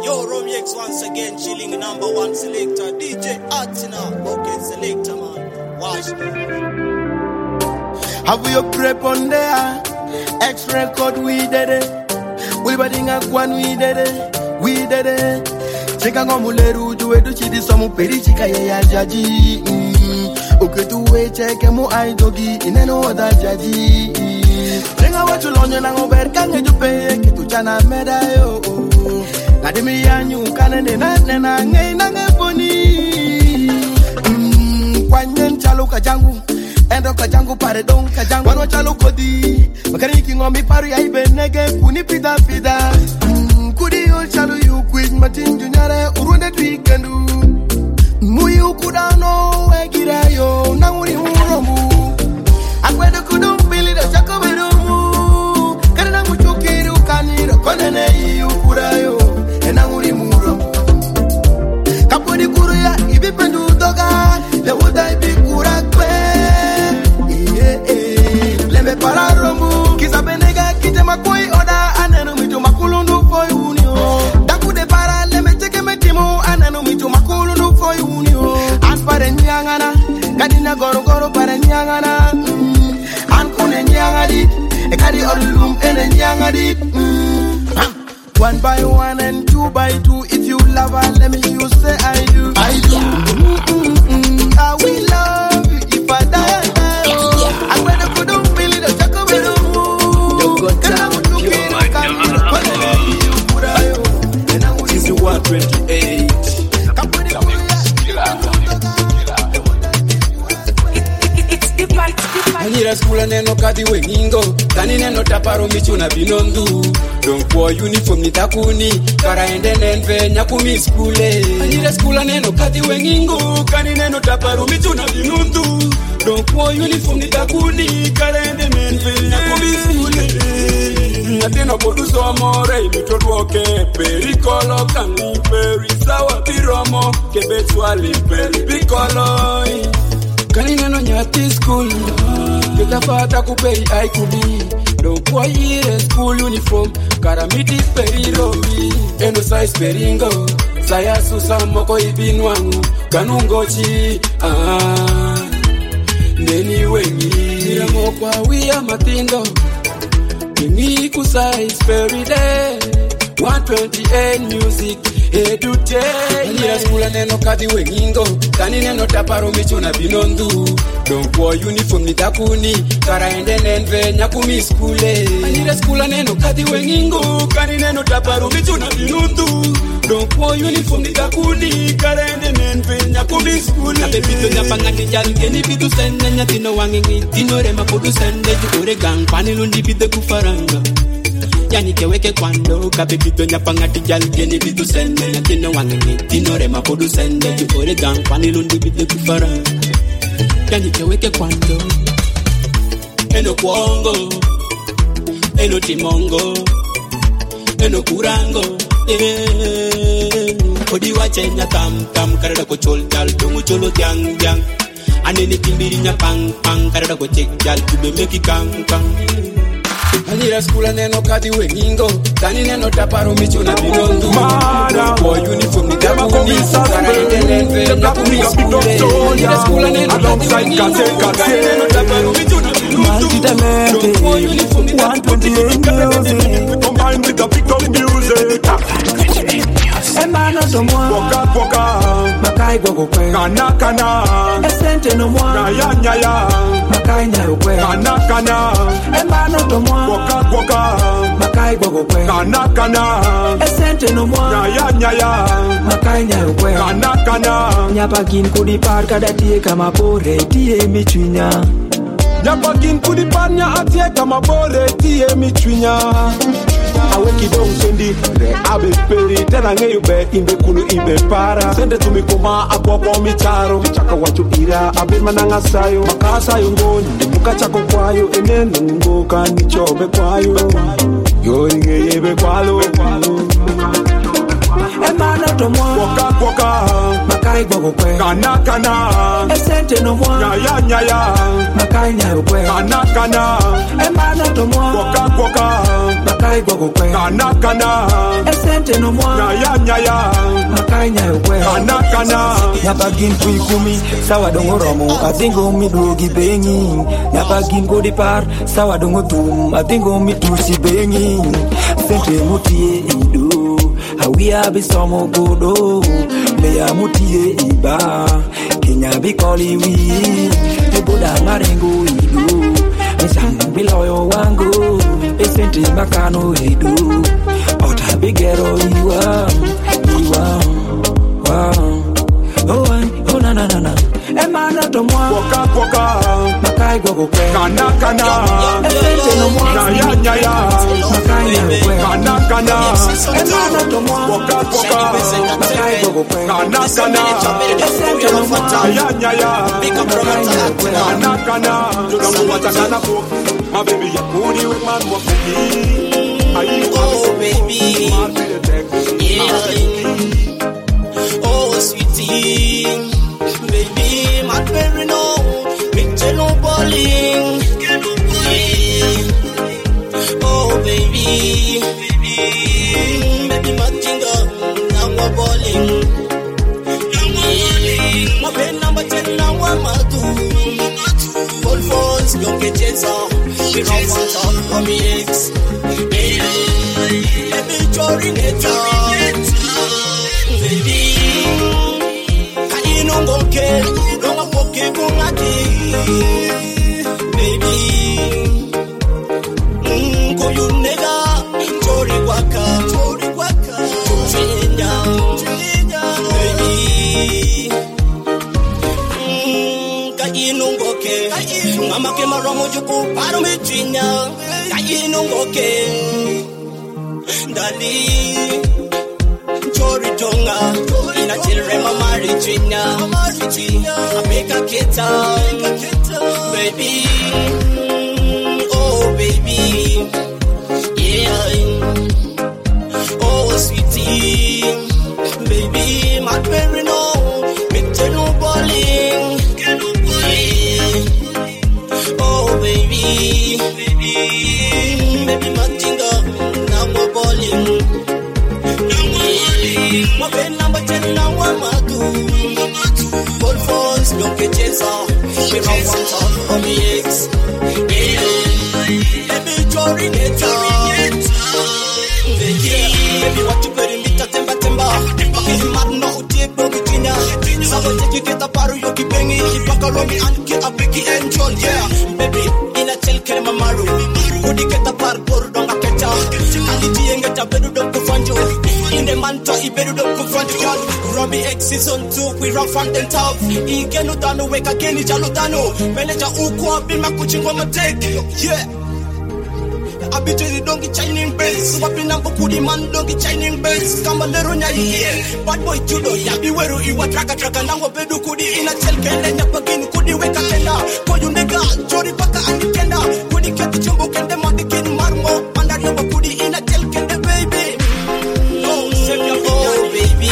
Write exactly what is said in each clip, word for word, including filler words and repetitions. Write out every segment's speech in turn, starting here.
Yo, Romix once again chilling the number one selector, D J Atina. Okay, selector man, watch me. Have you prep on there? X record, we did it. We batting up one, we did it. We did it. Cheka ngomuleru tuwe tuchidi somu peri chika ya jaji. Okay, tuwe cheke mu aidogi ineno oda jaji. Chenga watu lonyo na ngober kange jupe kitu chana meda yo. Nadimi yanyu kanene na nena nge na ngeponi. Kwanyen chalo kajangu. Endo kajangu pare don kajangu wano chalo kodi. Makari kingomi paru ya ibe nege kuni pida pida. Kudi yo chalo yu quiz matin junyare urunde tuikendu. Muyu kudano egira yo na uri uromu. Akwede kudum bili da chako berumu. Karena muchukiru kaniro konene yu kurayo ena uri uromu. Kapodi kuru ya ibi pendu doga le woda ibi kurakwe. Lembe para romu kisa benega kite makoi oda anenu mitu makulundu for unio. Dakude para lembe cheke mekimu anenu mitu makulundu for unio. An pare nyangana kadina goro goro pare nyangana. An kune nyangadi e kadi orlum ene nyangadi. One by one and two by two. If you love her, let me you say I do. I do. Mm-mm-mm. I will love you if I die. I wear the good on Billy the Jacob. This is one twenty-eight. Anira skula neno kadi wengingo Tani neno taparo michuna binondu Don't for uniform nitakuni Kara ende nenve nyakumi skule Anira skula neno kadi wengingo Kani neno taparo michuna binondu Don't for uniform nitakuni Kara ende nenve nyakumi skule Natino poduso amore Ilitodwoke Perikolo kani peri Sawa piromo Kebetswali peri Pikolo Kanina no nyati school Keta fata kupei aikuli Don't kwa yire school uniform Karamiti peri romi Eno size peringo Saya susa moko ibinwangu Kanungochi Ah Neni wengi Nira mokwa wia matindo Nini ku size peri day one twenty-eight music edute Nira skula neno kadi wengingo Kani neno taparo michuna binondu Don't kwa uniform nitakuni Kara ende nenve nyakumi skule Nira skula neno kadi wengingo Kani neno taparo michuna binondu Don't kwa uniform nitakuni Kara ende nenve nyakumi skule Kabe pito nyapanga nijali Geni pitu sende nyatino wangingi Tino rema kudu sende Jukure gang Panilundi pite kufaranga Yani keweke kwando Kabibito nyapanga tijali Geni bitu sende Nyatino wangeni Tino rema podu sende Jukore gang Panilundi bide kufara Yani keweke kwando Eno kuongo Eno timongo Eno kurango Eh Odi wachenya tam tam Karada ko chol jal Tungu cholo jang jang Aneni kimbiri nyapang pang Karada ko chek jal Tube meki kang kang Anira skula neno kadi wengingo Tani neno taparo michuna binondu Kwa uniform ni dakuni Kara ende nenve nyakumi skule Anira skula neno kadi wengingo Tani neno taparo michuna binondu Kwa uniform ni dakuni Kara ende nenve combined with the pickup music Emana somwa Woka woka Makai gogo kwe Kana kana Esente no mwa Nyaya nyaya Makai nyaru kwe Kana kana Emana tomwa Woka woka Makai gogo kwe Kana kana Esente no mwa Nyaya nyaya Makai nyaru kwe Kana kana Nyapakin kudi par kada tie kama bore Tie michunya Nyapakin kudi par nya atie kama bore Tie michunya Awe kido usendi Re abe peri Tena nge yube Imbe kulu imbe para Sende tumikoma Akwa kwa micharo Chaka wachu ira Abe mananga sayo Makasa yungoni Muka chako kwayo Ene nungoka Nichobe kwayo Yo inge yebe kwalo Emana tomwa Woka woka Makai gogo kwe Kana kana Esente no mwa Nyaya nyaya Makai nyaru kwe Kana kana Emana tomwa Woka woka Makai gogo kwe Kana kana Esente no mwa Nyaya nyaya Makanya we kana kana Napagin kui kumi sawa dongo romo atingo mi duogi bengi Napagin go depart sawa dongo tum atingo mi tusi bengi Sente mutie ido Hawia bisomo godo Leya mutie iba Kenya bikoli wi Eboda marengo ido Mesang biloyo wango Esente makano ido Ota bigero iwa Iwa Wow Oh I Oh na na na na Emana to moi Waka waka Makai go go kwe kana kana Esente no moi nyaya nyaya Makai na kwe kana kana Emana to moi waka waka Makai go go kwe kana kana Esente no moi nyaya nyaya Big up promoter. kana kana tunamuwacha kana ko my baby ya kuni we man wa kuni ayi Oh baby, yeah. Oh sweetie, baby, my baby no, me no balling. Yeah. Oh baby, baby, baby, my jingle, now we're balling. Yeah. My pen number ten, now I'm a two. All phones, don't get jets off. We run on top of me ex. Baby, jorin it up. Baby, can you no go get? Don't go get go ngati. Baby, mm, go you nega. Jori waka, jori waka. Trinja, trinja. Baby, mm, can you no go get? Ngama ke maromo juku paro me trinja. Can you no go get? Dali Chori Jonga Ina children mama Regina Ameka Keta Baby Oh baby Yeah Oh sweetie Baby my baby no Me no balling Yeah Oh baby Baby Baby my jinga Now we're balling My pen number ten now I'm a two. All phones don't get chase off. We run on top of me ex. Baby, jorin it up. Baby, what you put in me to temba temba. Okay, mad no deep no Virginia. Sabo take you get a paru you keep banging. Keep back around me and get a biggie and John. Yeah, baby, in a tell kere mamaru. Would you get a par por don't a catch up. And the G and get a better don't go find you. In the man to iberu don't confront you. Robbie X season two, we run front and top. Ike no dano weka keni jalutano. Manager uko abin makuchingwa mateke. Yeah. Abituri don't get Chinese bells. Wapi nambo kudi man don't get Chinese bells. Kamba lero nya iye. Bad boy judo ya biweru iwa traka traka nango bedu kudi ina chelke lenya pagini kudi weka tena. Koyu nega jori baka andi tena. Kudi keti chumbo kende mandi kini marmo. Mandari yoba kudi ina chelke de baby. Oh baby,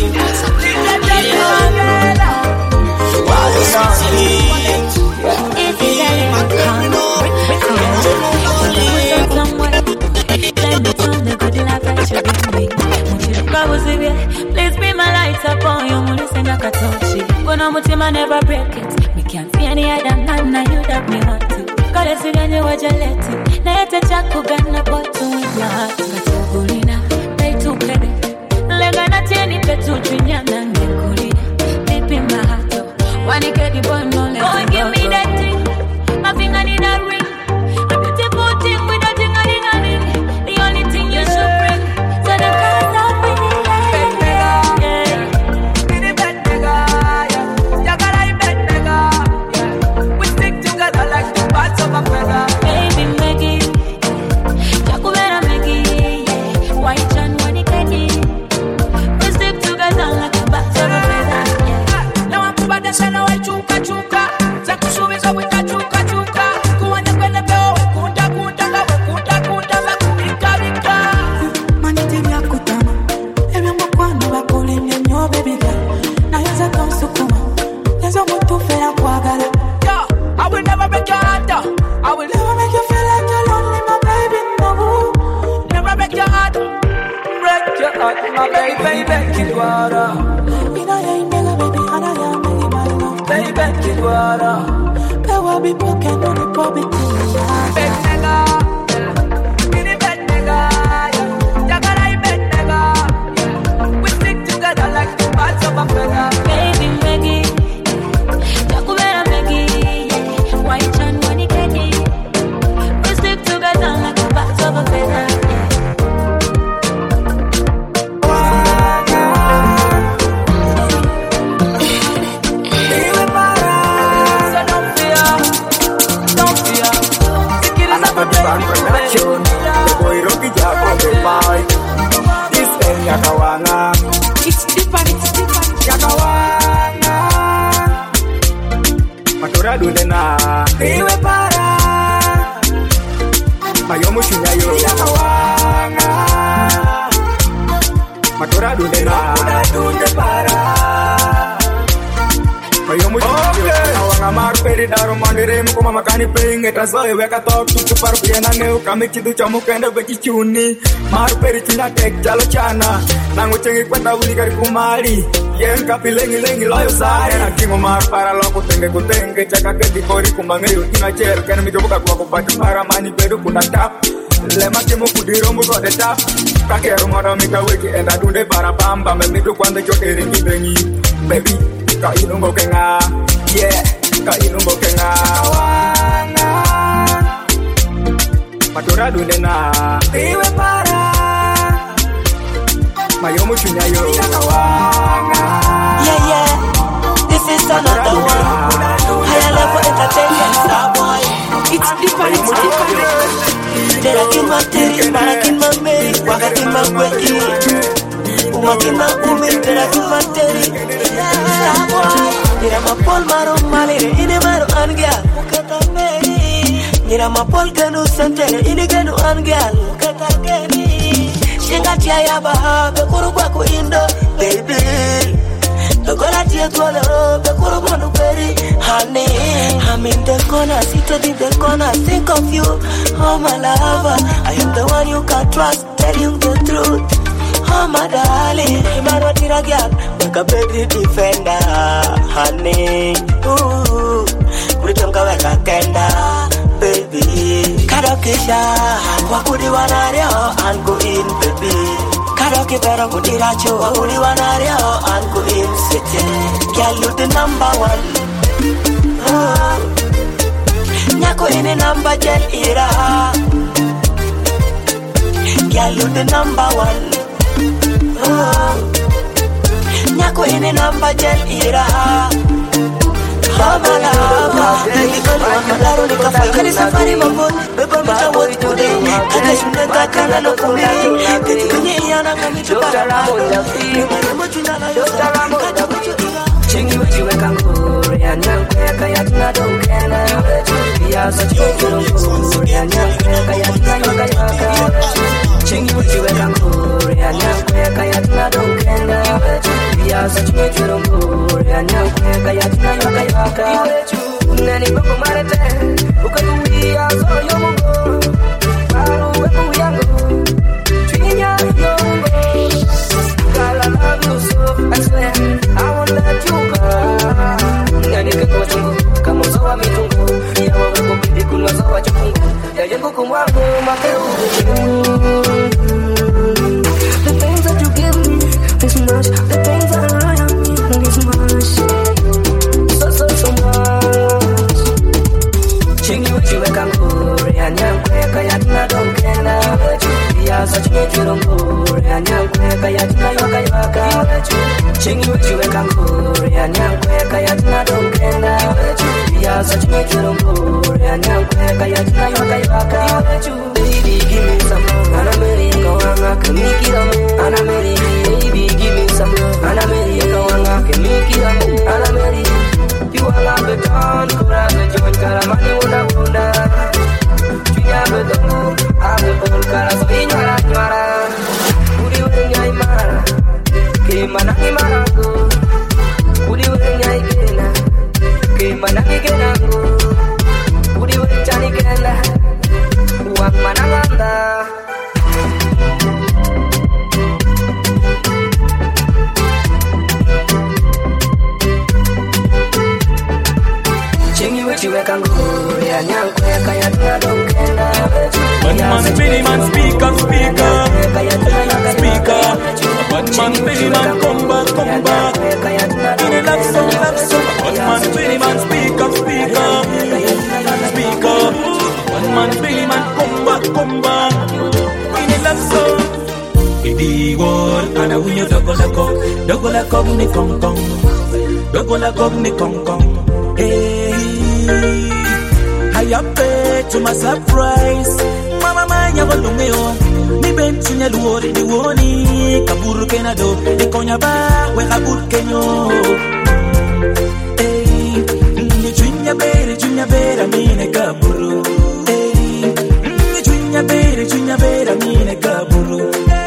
please be my light upon you. When I'm with him, I never break it. Me can't see any other man, now you that me want to. Call it again, you what you let it. Now you take a kugana, but to with your heart. Bulina, they too credit. Lega na tieni petu chinyana ngekuli. Deep in my heart, when you get the boy, no let go and give me that thing. My finger need a ring. A beautiful thing with a thing, a ring, a ring. The only thing you should bring. So the cars are winning. Baby, make it. Jakubera make it. My baby, baby, Kidwara. Baby, Kidwara. Power be broken on the public. Big nigga. Mini bad nigga. Jagarai bad nigga. We stick together like two parts of a feather. Baby, Maggie. Jakubera Maggie. White and money candy. We stick together like two parts of a feather. Yakawanga, it's different, it's different. Yakawanga, Matura Dudena, Iwe para, Mayomu Shinyayo, Yakawanga, Matura Dudena, Dunde para, Mayomu Shinyayo, Yakawanga, Marperi Daro Mandere, Mukuma Makani paying it as well. Weka talk to Parpiana, Kamichi du Chamukanda, Becky Chuni, Marperi China Tech, Chalochana. Nangu chengi kwenda ulikari kumari Yenka pilengi lengi loyo sare Na kingo mar para loko tenge kutenge Chaka keti kori kumbange yutina cher Kena mijobuka kwa kupati para mani pedu kuna tap Lema kimo kudirombu kode tap Kakeru mora mika wiki enda dunde para bamba Memidu kwande chote ringi bengi Baby, ka inungo kenga Yeah, ka inungo kenga Kawanga Matura dunde na Iwe para Mayomu Shinyayo Yeah, yeah, this is another one. Higher level entertainment, star boy. It's different, it's different. Terakin materi, marakin mameri, wakakin makweki. Umakin makumi, terakin materi. Star boy. Nira mapol maro malire, ine maro angel. Ukata meri. Nira mapol ganu sentere, ine ganu angel. Ukata geni. Shingatia ya baha, bekuru kwa kuindo, baby. Nogolatia tualo, bekuru kwa nuberi, honey. I'm in the corner, seated in the corner, think of you, oh my lover. I am the one you can trust, tell you the truth, oh my darling. Imaro tiragia, make a baby defender, honey. Ooh, kuritonga weka kenda, baby. Kadokisha, wakudi wanario, and go in, baby. Kadoki pero kudiracho, wakudi wanario, and go in, city. Girl, you the number one. Oh, nyako ini number jen ira. Girl, you the number one. Oh, nyako ini number jen ira. Lava, lava, nikolo amadaro nikafai kani safari mambo beba mita woti today kata shuneka kana no kumi kati kwenye yana kami chukara kama nemo chunala yosa kata kuchukira chengi wechi weka ngore ya nyanko ya kaya tuna donkena ya sachi kukuru ngore ya nyanko ya kaya tuna yoka yoka chengi wechi weka ngore ya nyanko ya kaya tuna donkena ya sachi kukuru ngore ya nyanko ya kaya tuna yoka yoka nani bako marete ukaduia so yomungo paru weku yangu twinya yomungo kala love so I swear I won't let you go nani kako chungu kama usawa mitungu ya wawe kubidi kuna usawa chungu ya jengu kumwangu makeu the things that you give me this much the things that I am this much so so so much chingi uchiweka ngore ya nyankweka ya tuna donkena ya sachi mechiro ngore ya nyankweka ya tuna yoka yoka chingi uchiweka ngore ya nyankweka ya tuna donkena ya sachi mechiro ngore ya nyankweka ya tuna yoka yoka baby give me some love and I'm ready to go and I can make it up and I'm ready baby give me some love and I'm ready to go and I can make it up and I'm ready you all have it on kura me join karamani una una tuya me dongo ave bon kara so inyara nyara uri unya imara ke mana imara go uri unya ikena ke mana ikena go uri unya chani kena uang mana nganda One man, Billy man, speak up, speak up, speak up. One man, Billy man, come back, come back. In a love song, love song. One man, Billy man, speak up, speak up, speak up. One man, Billy man, come back, come back. In a love song. Idi wall, ana winyo dogola kong, dogola kong ni kong kong, dogola kong ni kong kong. Hey, I up to my surprise. Mama manya walumeo, ni benchinya luori di woni, kaburu kenado, di konya ba, we kabur kenyo. Hey, ni junya bere, junya bere, mine kaburu. Hey, ni junya bere, junya bere, mine kaburu.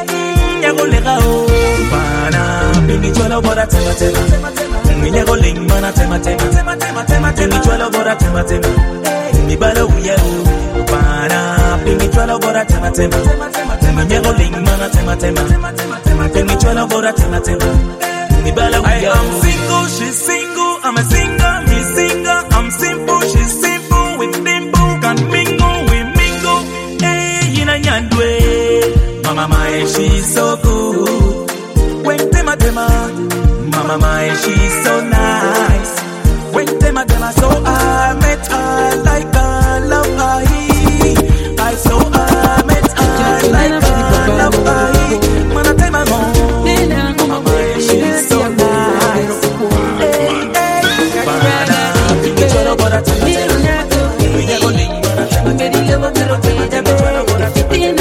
Mana bingi chola bora tema tema Minya goling mana tema tema Bingi chola bora tema tema Mi bala uya Mana bingi chola bora tema tema Minya goling mana tema tema Bingi chola bora tema tema Mi bala uya I am single, she's single I'm a singer, he's singer I'm simple, she's simple With dimple, can mingle, we mingle Hey, yina nyandwe Mama my, she's so good. When tema tema, Mama my, she's so nice. When tema tema, so I met her like I love her. I saw her, met her like I love her. Mana tema mo, Mama my, she's so nice. Hey, hey, Mana, pinky cholo bora tema tema. Pinky cholo bora tema tema. Pinky cholo bora tema tema.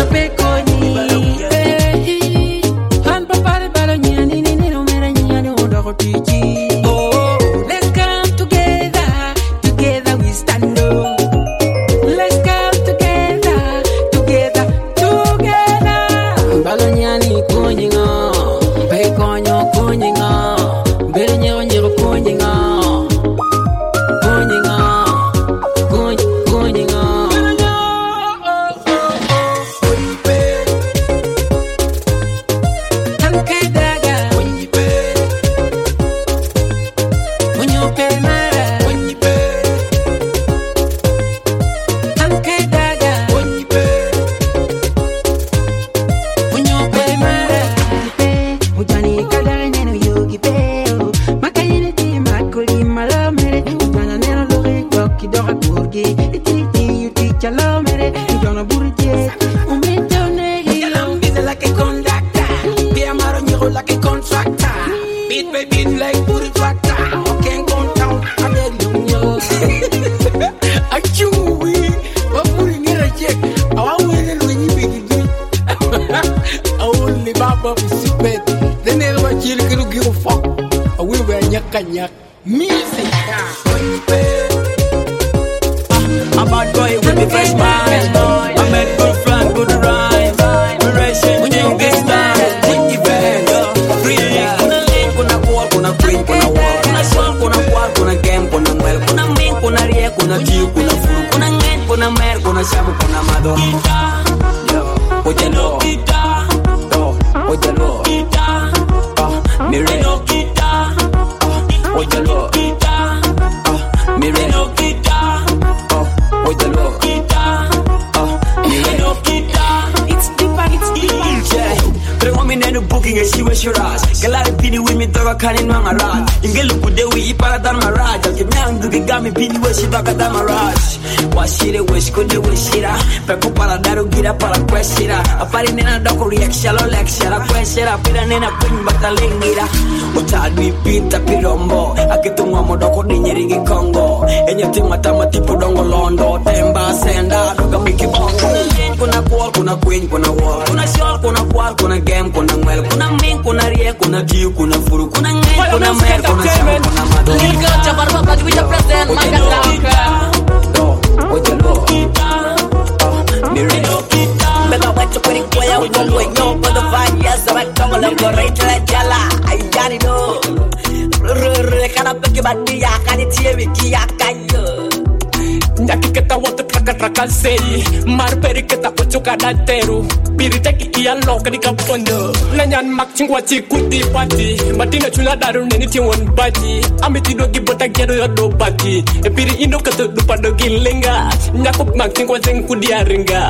Nena ping batalingira Utadwi pita pirombo Akitu ngamo doko ninyeringi Kongo Enye tima tama tipo dongo londo Temba senda doga miki bongo Kuna kual, kuna queen, kuna wall Kuna shawl, kuna kwal, kuna game, kuna mwel Kuna ming, kuna rie, kuna kiu, kuna furu Kuna ngen, kuna mer, kuna shamu, kuna mado Nilga chabar babad with the present Magataka Ojalo Mirino Mega wecho kwenye kwaya Ujalo yo for the five years So I come along go right like jala I got it all Rrrr Kana peki bandi ya Kani tie wiki ya kayo Nyaki kata watu kata traka traka sei mar periketa ochoka dateru piriteki ia loka di kapondo lanyan mak chingwa chikuti pati matina chula daru neni tiwon bati amiti dogi bota gero yodo bati e piri indo kato dupa dogi lenga nyakop mak chingwa chengku diaringa.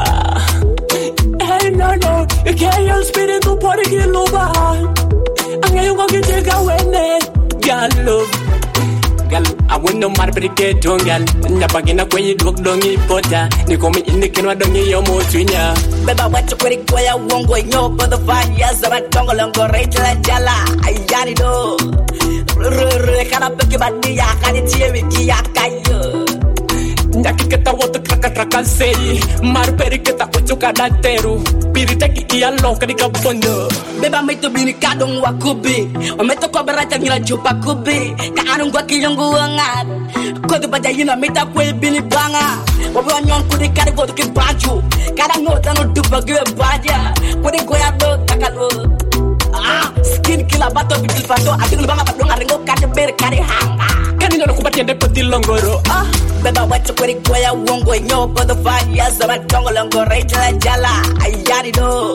Hey no no you can't use spirit to pori giluba angayong ko gitega wene gal love gal awuno mar perike tongal nyapagina kwenye dog dongi pota nikomi indikenwa dongi yomo twinya beba wacho kweri kwaya wongo nyo for the five years of tongo longo rachel jala ayani do re kana peke badia kani tiewi kia kayo nyakiketa woto traka traka sei mar periketa ochoka dateru piriteki ia loka di kapondo beba meto bini kadong wakubi ometo ko berata ngila jupa kubi ka anung gwa kiyongu ngat ko de bada yina meta ko bini banga wobo nyon ku di kare go to ke baju kada ngota no duba ge baja ko de goya do takalo ah skin killer bato bitil fato ating banga padong arengo kade ber kare hanga kanino no kubatende poti longoro ah beba wacho kweri kwaya wongo nyo for the five years of tongo longo rachel jala ayani do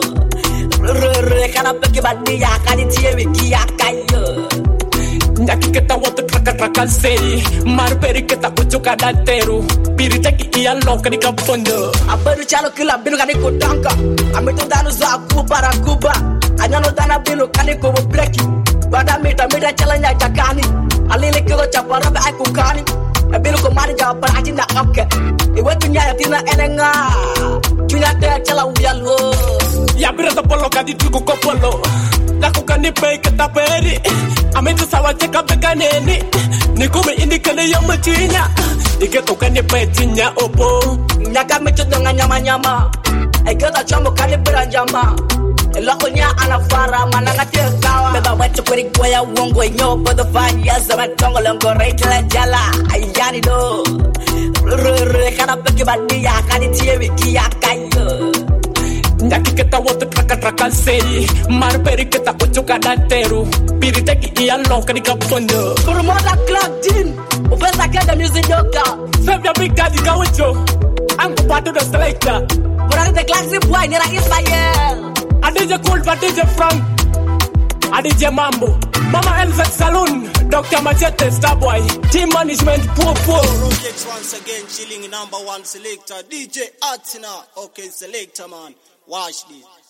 re kana peke badia kani tiewi kia kayo nyakiketa woto traka traka sei mar periketa ochoka dateru piriteki ia loka di kapondo aberu chalo kila binu kani ko tanka ameto danu za kuba ra kuba anyano dana binu kani ko breki bada mita mita chalanya jakani alile kilo chapara ba ku kani binu ko mari ja para ajinda oke iwe tunya tina enenga tunya te chala uyalo ya birata polo kadi tuko kopolo lako kani pe keta peri ameto sawa cheka bekaneni nikome indikane yomo tinya iketo kani pe tinya opo nyaka meto donga nyama nyama iketa chambo kani beranjama eloko nya anafara mananga te kawa beba wacho kweri kwaya wongo nyo for the five years of tongo longo rachel jala ayani do re kana peke badia kani tiewi kia kayo nyakiketa woto traka traka sei mar periketa ochoka dateru piriteki ia loka di kapondo Kurumoda Club Team Ufesa Keda Music Yoka Febia Big Daddy Gawacho Anko Pato the Selector Murari the Classic Boy Nira Israel A D J Cool for D J Frank A D J Mambo Mama Elzak Saloon Doctor Machete Starboy Team Management Poor Poor Projects once again chilling number one selector D J Atina. Okay selector man, watch this.